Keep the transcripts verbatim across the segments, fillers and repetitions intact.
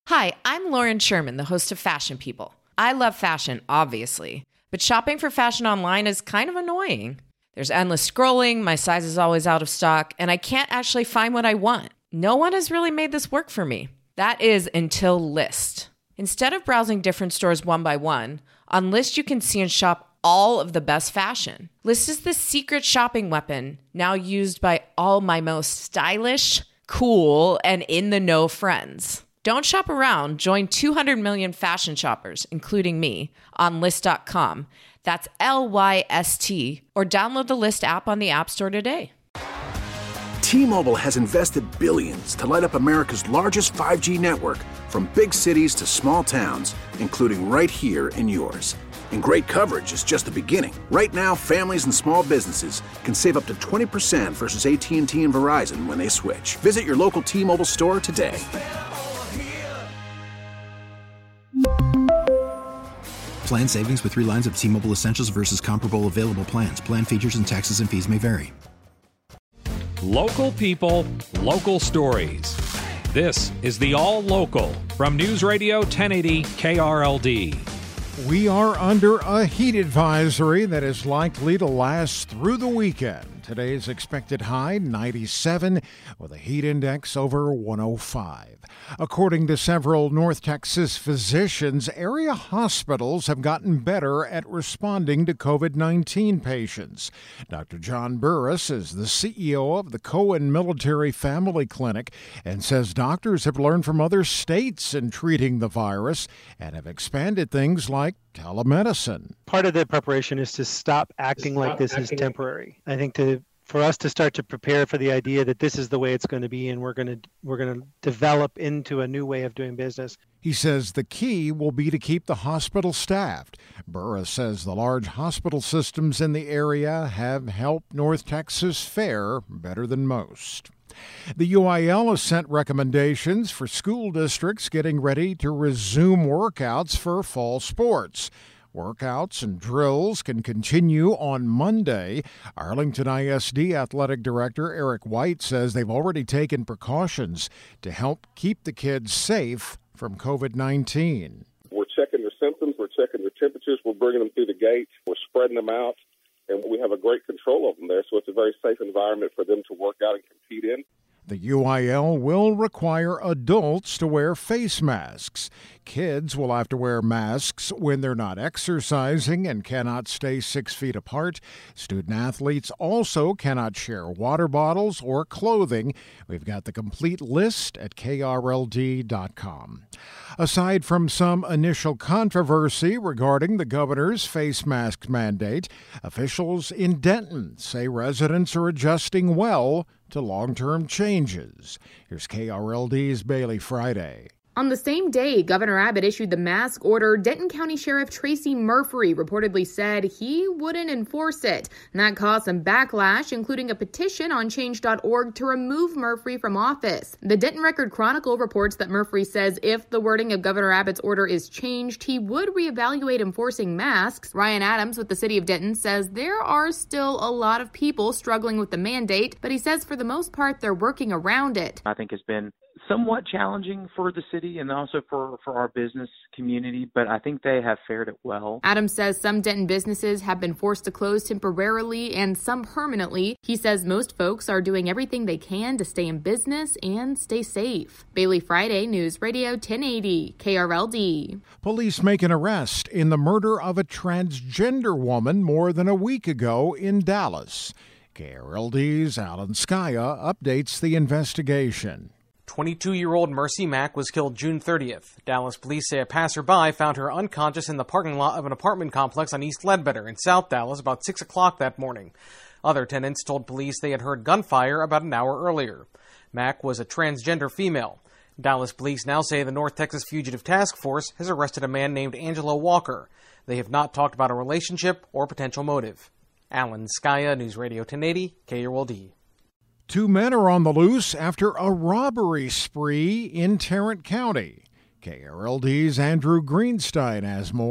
Hi, I'm Lauren Sherman, the host of Fashion People. I love fashion, obviously, but shopping for fashion online is kind of annoying. There's endless scrolling, my size is always out of stock, and I can't actually find what I want. No one has really made this work for me. That is until Lyst. Instead of browsing different stores one by one, on Lyst you can see and shop all of the best fashion. Lyst is the secret shopping weapon, now used by all my most stylish, cool, and in-the-know friends. Don't shop around. Join two hundred million fashion shoppers, including me, on Lyst dot com. That's L Y S T. Or download the Lyst app on the App Store today. T-Mobile has invested billions to light up America's largest five G network, from big cities to small towns, including right here in yours. And great coverage is just the beginning. Right now, families and small businesses can save up to twenty percent versus A T and T and Verizon when they switch. Visit your local T-Mobile store today. Plan savings with three lines of T-Mobile Essentials versus comparable available plans. Plan features and taxes and fees may vary. Local people, local stories. This is the All Local from News Radio ten eighty K R L D. We are under a heat advisory that is likely to last through the weekend. Today's expected high, ninety-seven, with a heat index over one oh five. According to several North Texas physicians, area hospitals have gotten better at responding to covid nineteen patients. Doctor John Burris is the C E O of the Cohen Military Family Clinic and says doctors have learned from other states in treating the virus and have expanded things like telemedicine. Part of the preparation is to stop acting stop like this acting. is temporary. I think to for us to start to prepare for the idea that this is the way it's going to be and we're going to we're going to develop into a new way of doing business. He says the key will be to keep the hospital staffed. Burris says the large hospital systems in the area have helped North Texas fare better than most. The U I L has sent recommendations for school districts getting ready to resume workouts for fall sports. Workouts and drills can continue on Monday. Arlington I S D Athletic Director Eric White says they've already taken precautions to help keep the kids safe from covid nineteen. We're checking their symptoms, we're checking their temperatures, we're bringing them through the gate, we're spreading them out, and we have a great control of them there, so it's a very safe environment for them to work out and compete in. The U I L will require adults to wear face masks. Kids will have to wear masks when they're not exercising and cannot stay six feet apart. Student athletes also cannot share water bottles or clothing. We've got the complete list at K R L D dot com. Aside from some initial controversy regarding the governor's face mask mandate, officials in Denton say residents are adjusting well to long-term changes. Here's K R L D's Bailey Friday. On the same day Governor Abbott issued the mask order, Denton County Sheriff Tracy Murphy reportedly said he wouldn't enforce it. And that caused some backlash, including a petition on change dot org to remove Murphy from office. The Denton Record-Chronicle reports that Murphy says if the wording of Governor Abbott's order is changed, he would reevaluate enforcing masks. Ryan Adams with the city of Denton says there are still a lot of people struggling with the mandate, but he says for the most part they're working around it. I think it's been somewhat challenging for the city and also for, for our business community, but I think they have fared it well. Adams says some Denton businesses have been forced to close temporarily and some permanently. He says most folks are doing everything they can to stay in business and stay safe. Bailey Friday, News Radio ten eighty, K R L D. Police make an arrest in the murder of a transgender woman more than a week ago in Dallas. K R L D's Alan Skaya updates the investigation. twenty-two-year-old Mercy Mack was killed June thirtieth. Dallas police say a passerby found her unconscious in the parking lot of an apartment complex on East Ledbetter in South Dallas about six o'clock that morning. Other tenants told police they had heard gunfire about an hour earlier. Mack was a transgender female. Dallas police now say the North Texas Fugitive Task Force has arrested a man named Angelo Walker. They have not talked about a relationship or potential motive. Alan Skaya, News Radio ten eighty, K R L D. Two men are on the loose after a robbery spree in Tarrant County. K R L D's Andrew Greenstein has more.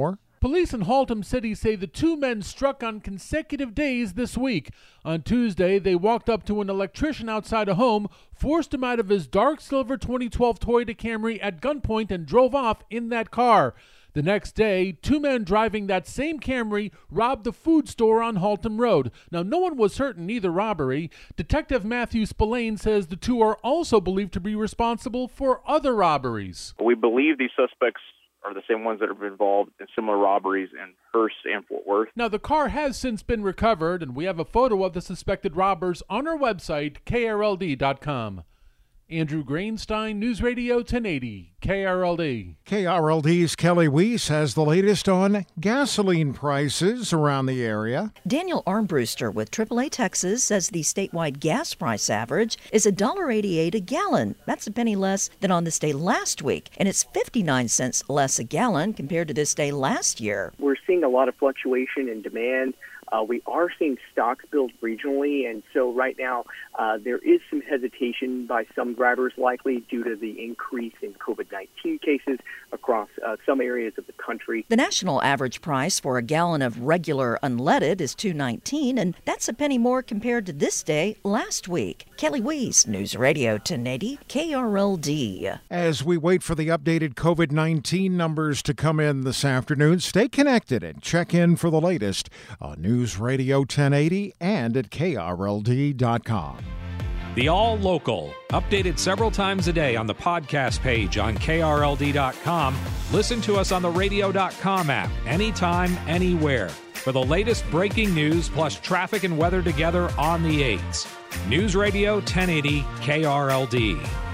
Police in Haltom City say the two men struck on consecutive days this week. On Tuesday, they walked up to an electrician outside a home, forced him out of his dark silver twenty twelve Toyota Camry at gunpoint, and drove off in that car. The next day, two men driving that same Camry robbed the food store on Haltom Road. Now, no one was hurt in either robbery. Detective Matthew Spillane says the two are also believed to be responsible for other robberies. We believe these suspects are the same ones that have been involved in similar robberies in Hearst and Fort Worth. Now, the car has since been recovered, and we have a photo of the suspected robbers on our website, K R L D dot com. Andrew Grainstein, News Radio ten eighty, K R L D. K R L D's Kelly Weiss has the latest on gasoline prices around the area. Daniel Armbruster with triple A Texas says the statewide gas price average is one dollar eighty-eight a gallon. That's a penny less than on this day last week, and it's fifty-nine cents less a gallon compared to this day last year. We're seeing a lot of fluctuation in demand. Uh, we are seeing stocks build regionally, and so right now uh, there is some hesitation by some drivers, likely due to the increase in COVID nineteen cases across uh, some areas of the country. The national average price for a gallon of regular unleaded is two nineteen, and that's a penny more compared to this day last week. Kelly Weiss, News Radio ten eighty, K R L D. As we wait for the updated COVID nineteen numbers to come in this afternoon, stay connected and check in for the latest on News News Radio ten eighty and at K R L D dot com. The All Local, updated several times a day on the podcast page on K R L D dot com. Listen to us on the radio dot com app anytime, anywhere. For the latest breaking news plus traffic and weather together on the eights. News Radio ten eighty K R L D.